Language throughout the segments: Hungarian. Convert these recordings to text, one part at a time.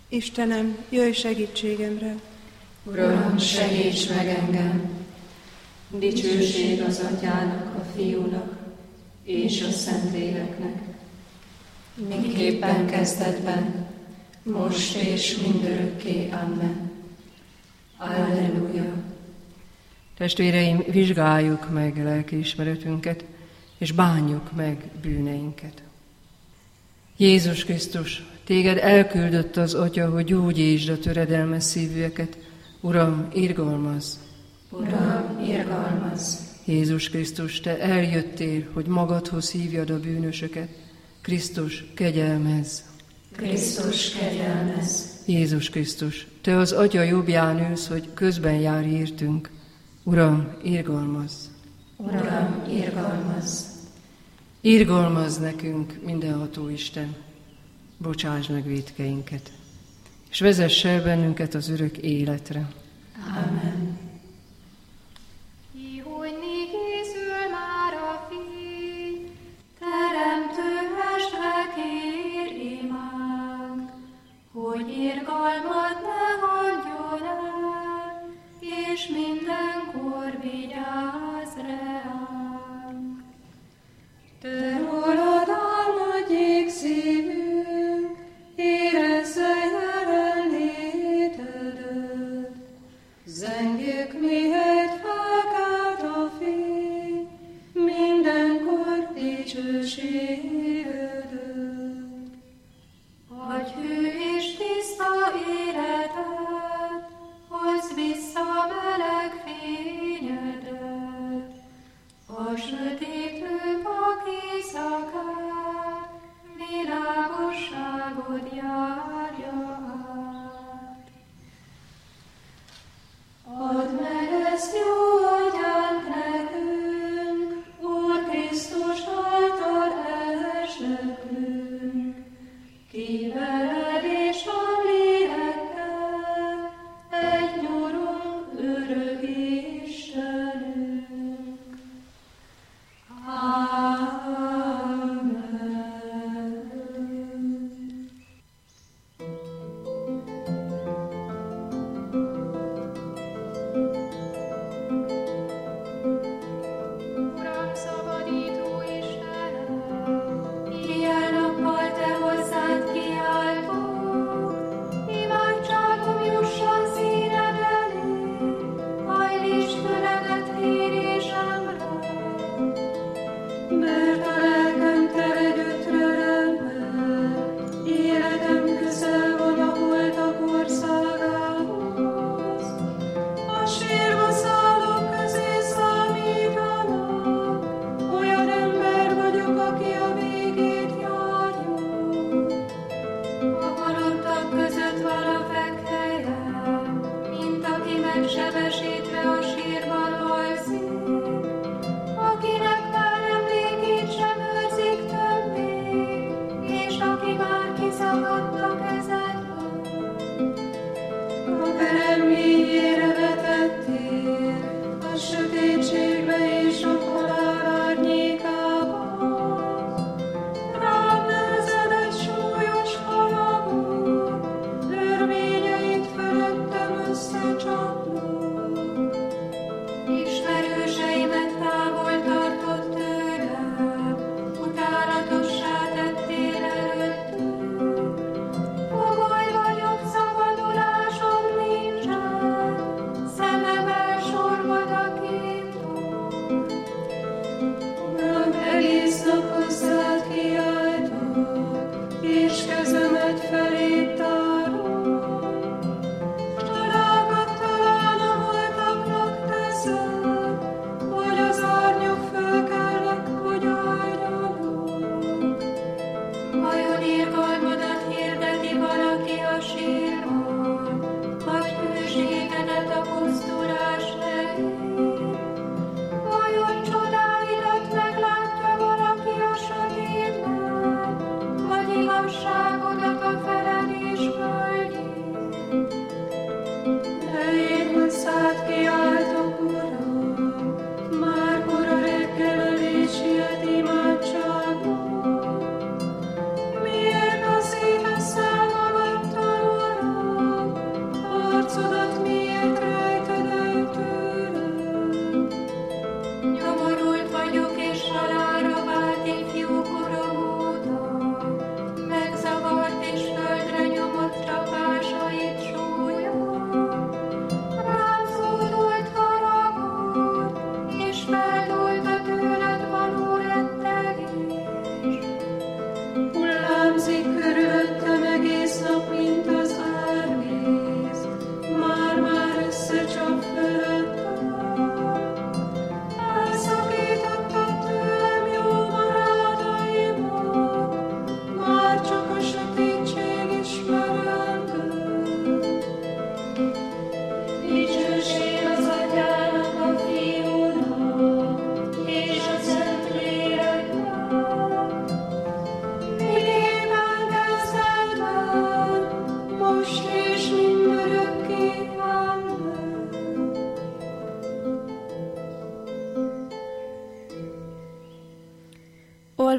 Istenem, jöjj segítségemre! Uram, segíts meg engem! Dicsőség az Atyának, a Fiúnak és a Szentléleknek, miképpen kezdetben, most és mindörökké. Amen. Alleluja! Testvéreim, vizsgáljuk meg lelkiismeretünket, és bánjuk meg bűneinket. Jézus Krisztus, téged elküldött az Atya, hogy gyógyítsd a töredelmes szívűeket. Uram, irgalmazz! Uram, irgalmazz! Jézus Krisztus, te eljöttél, hogy magadhoz hívjad a bűnösöket. Krisztus, kegyelmezz! Krisztus, kegyelmezz! Jézus Krisztus, te az Atya jobbján ülsz, hogy közben járj értünk. Uram, irgalmazz! Uram, irgalmazz! Irgalmazz nekünk, mindenható Isten! Bocsáss meg vétkeinket, és vezess el bennünket az örök életre. Amen. Ihojni készül már a Fiú, Teremtő Mestre kér imánk, hogy irgalmat ne hagyjon el, és mindenkor vigyázz ránk. Te rólad álmodjék szívünk, érezze jelenlétedet. Zengjük, mihelyt felkelt a fény, mindenkor dicsőségedet. Adj hű és tiszta életet, hozd vissza meleg fényedet.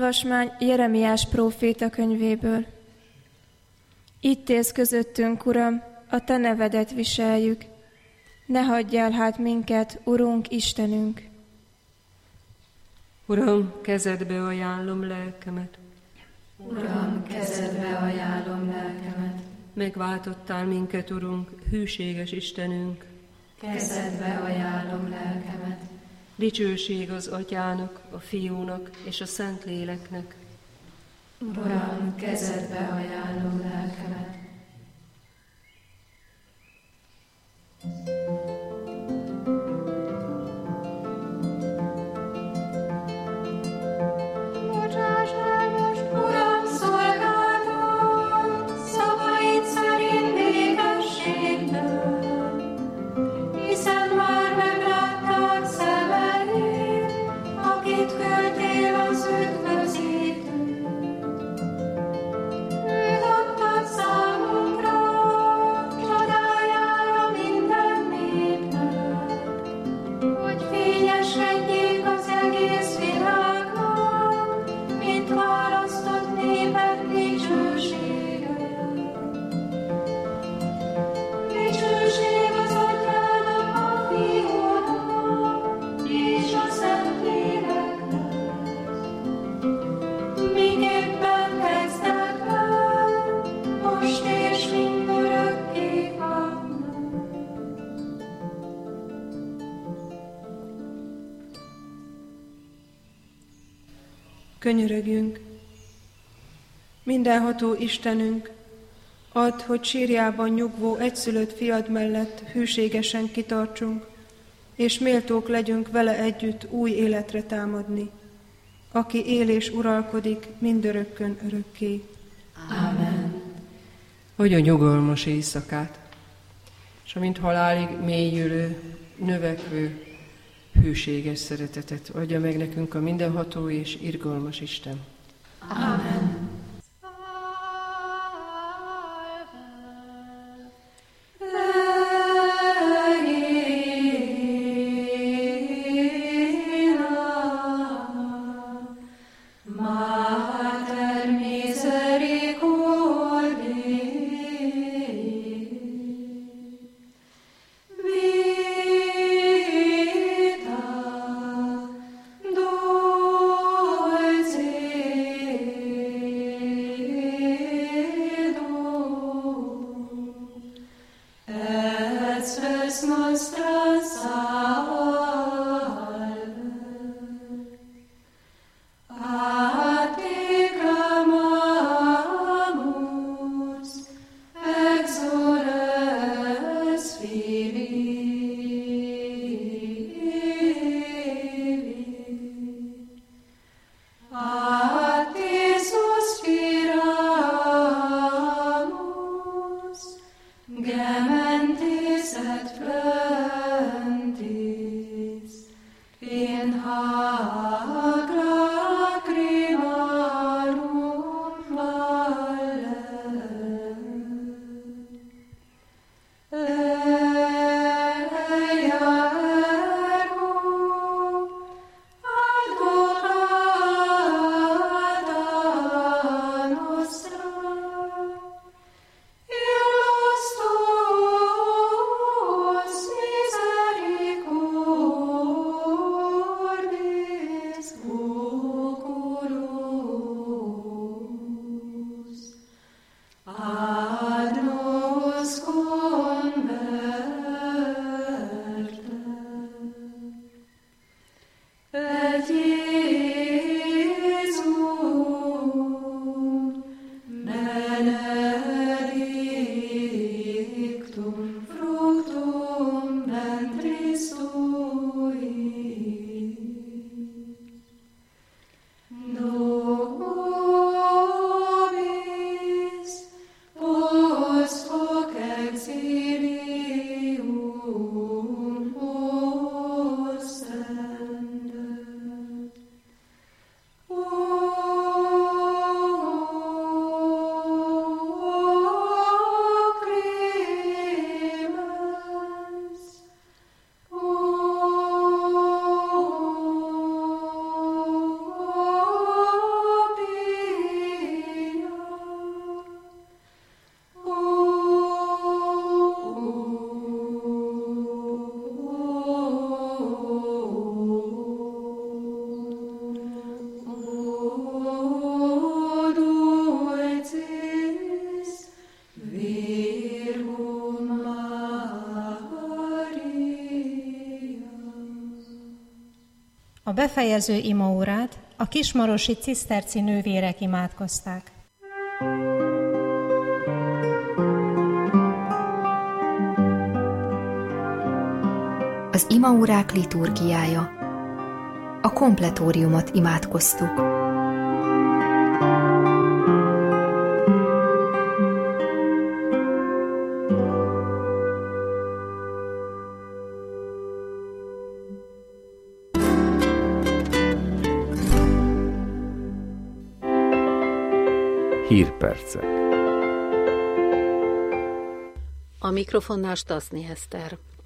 Olvasmány Jeremiás próféta könyvéből. Itt élsz közöttünk, Uram, a Te nevedet viseljük. Ne hagyj el hát minket, Urunk, Istenünk! Uram, kezedbe ajánlom lelkemet. Uram, kezedbe ajánlom lelkemet. Megváltottál minket, Urunk, hűséges Istenünk. Kezedbe ajánlom lelkemet. Dicsőség az Atyának, a Fiúnak és a Szentléleknek. Uram, kezedbe ajánlom lelkemet. Bocsáss el most, Uram, szolgáltat, szavaid szerint békességben, hiszen már meglátták szemeid, akit küldtél az üdvözítőt. Őt adtad számunkra, csodájára minden népnek, hogy fényesedjék az egész világon, mint választott népek dicsősége. Dicsőség az Atyának, a Fiúnak és a Szentléleknek, miképpen kezdetben, most és mindörökké. Amen. Könyörögjünk! Mindenható Istenünk, add, hogy sírjában nyugvó egyszülött fiad mellett hűségesen kitartsunk, és méltók legyünk vele együtt új életre támadni, aki él és uralkodik mindörökkön örökké. Amen. Adja nyugalmas éjszakát, és amint halálig mélyülő, növekvő, hűséges szeretetet adja meg nekünk a mindenható és irgalmas Isten. Amen. Mater misericordiae, vita dulcedo, et spes nostra salve. A te clamamus, exores Filii. A te suspiramus, gementis et flentis, in hac lacrimarum valle. Eia ergo adorata nostra, illos A befejező imaórát a kismarosi ciszterci nővérek imádkozták. Az imaórák liturgiája. A kompletóriumot imádkoztuk. Hírpercek. A mikrofonnál Stasznyi Eszter.